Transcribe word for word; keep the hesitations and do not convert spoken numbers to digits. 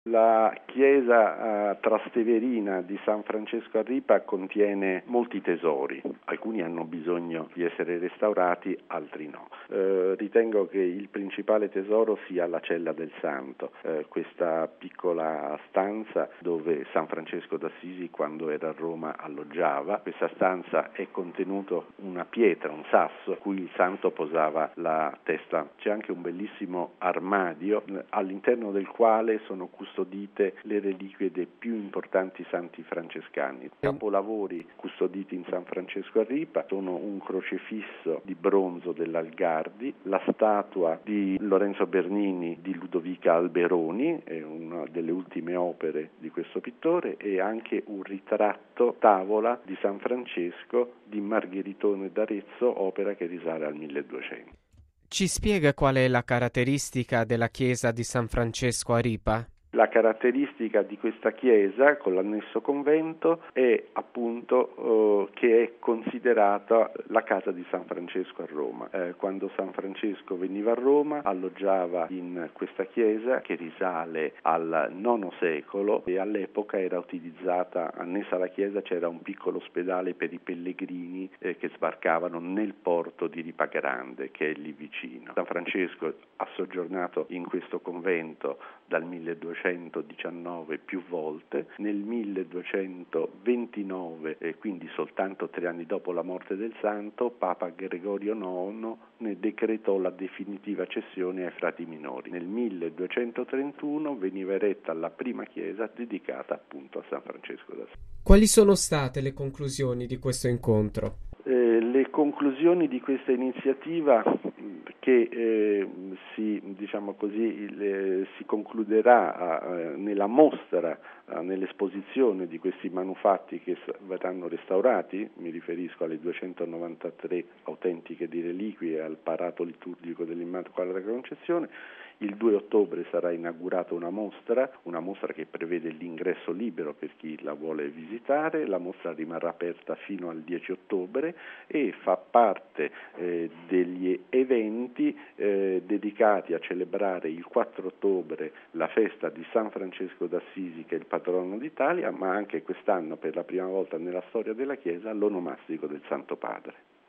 La chiesa uh, trasteverina di San Francesco a Ripa contiene molti tesori, alcuni hanno bisogno di essere restaurati, altri no. Uh, ritengo che il principale tesoro sia la Cella del Santo, uh, questa piccola stanza dove San Francesco d'Assisi quando era a Roma alloggiava. Questa stanza è contenuto una pietra, un sasso, cui il santo posava la testa. C'è anche un bellissimo armadio all'interno del quale sono custodite custodite le reliquie dei più importanti santi francescani. I capolavori custoditi in San Francesco a Ripa sono un crocefisso di bronzo dell'Algardi, la statua di Lorenzo Bernini di Ludovica Alberoni, è una delle ultime opere di questo pittore, e anche un ritratto tavola di San Francesco di Margheritone d'Arezzo, opera che risale al milleduecento. Ci spiega qual è la caratteristica della chiesa di San Francesco a Ripa? La caratteristica di questa chiesa con l'annesso convento è appunto eh, che è considerata la casa di San Francesco a Roma. Eh, quando San Francesco veniva a Roma alloggiava in questa chiesa che risale al nono secolo e all'epoca era utilizzata, annessa alla chiesa c'era un piccolo ospedale per i pellegrini eh, che sbarcavano nel porto di Ripa Grande, che è lì vicino. San Francesco ha soggiornato in questo convento dal milleduecentodiciannove più volte. Nel milleduecentoventinove, eh, quindi soltanto tre anni dopo la morte del santo, Papa Gregorio nono ne decretò la definitiva cessione ai frati minori. Nel milleduecentotrentuno veniva eretta la prima chiesa dedicata appunto a San Francesco d'Assisi. Quali sono state le conclusioni di questo incontro? Eh, le conclusioni di questa iniziativa che eh, si, diciamo così, le, si concluderà eh, nella mostra, eh, nell'esposizione di questi manufatti che s- verranno restaurati, mi riferisco alle duecentonovantatré autentiche di reliquie e al parato liturgico dell'Immacolata Concezione. Il due ottobre sarà inaugurata una mostra, una mostra che prevede l'ingresso libero per chi la vuole visitare. La mostra rimarrà aperta fino al dieci ottobre e fa parte eh, degli eventi eh, dedicati a celebrare il quattro ottobre la festa di San Francesco d'Assisi, che è il patrono d'Italia, ma anche quest'anno per la prima volta nella storia della Chiesa l'onomastico del Santo Padre.